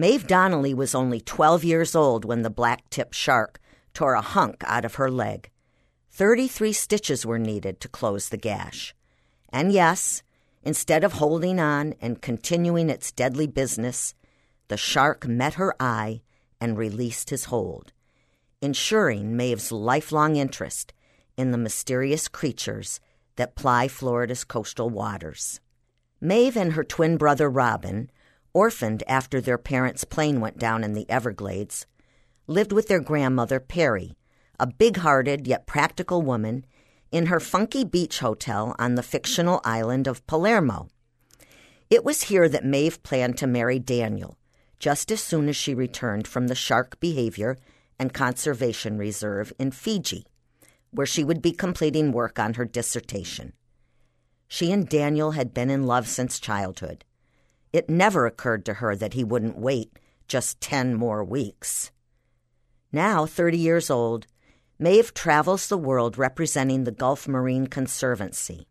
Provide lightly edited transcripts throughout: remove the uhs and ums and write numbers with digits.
Maeve Donnelly was only 12 years old when the black-tip shark tore a hunk out of her leg. 33 stitches were needed to close the gash. And yes, instead of holding on and continuing its deadly business, the shark met her eye and released his hold, ensuring Maeve's lifelong interest in the mysterious creatures that ply Florida's coastal waters. Maeve and her twin brother Robin, orphaned after their parents' plane went down in the Everglades, lived with their grandmother Perry, a big-hearted yet practical woman, in her funky beach hotel on the fictional island of Palermo. It was here that Maeve planned to marry Daniel, just as soon as she returned from the Shark Behavior and Conservation Reserve in Fiji, where she would be completing work on her dissertation. She and Daniel had been in love since childhood. It never occurred to her that he wouldn't wait just 10 more weeks. Now, 30 years old, Maeve travels the world representing the Gulf Marine Conservancy.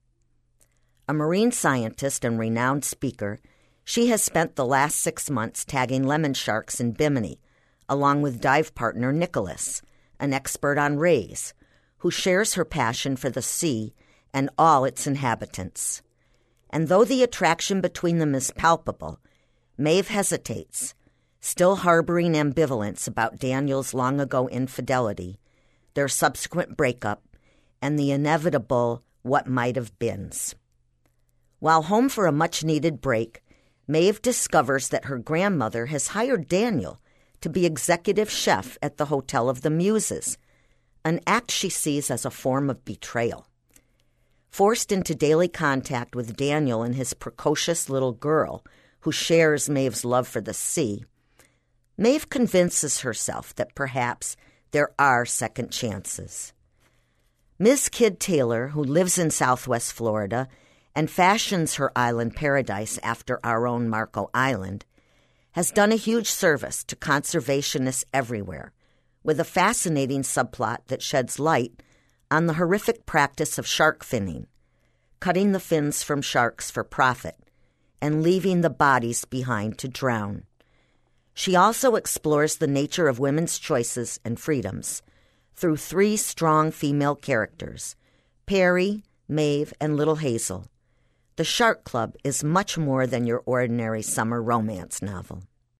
A marine scientist and renowned speaker, she has spent the last 6 months tagging lemon sharks in Bimini, along with dive partner Nicholas, an expert on rays, who shares her passion for the sea and all its inhabitants. And though the attraction between them is palpable, Maeve hesitates, still harboring ambivalence about Daniel's long-ago infidelity, their subsequent breakup, and the inevitable what-might-have-beens. While home for a much-needed break, Maeve discovers that her grandmother has hired Daniel to be executive chef at the Hotel of the Muses, an act she sees as a form of betrayal. Forced into daily contact with Daniel and his precocious little girl, who shares Maeve's love for the sea, Maeve convinces herself that perhaps there are second chances. Ms. Kidd Taylor, who lives in Southwest Florida and fashions her island paradise after our own Marco Island, has done a huge service to conservationists everywhere, with a fascinating subplot that sheds light on the horrific practice of shark finning, cutting the fins from sharks for profit and leaving the bodies behind to drown. She also explores the nature of women's choices and freedoms through 3 strong female characters, Perry, Maeve, and Little Hazel. The Shark Club is much more than your ordinary summer romance novel.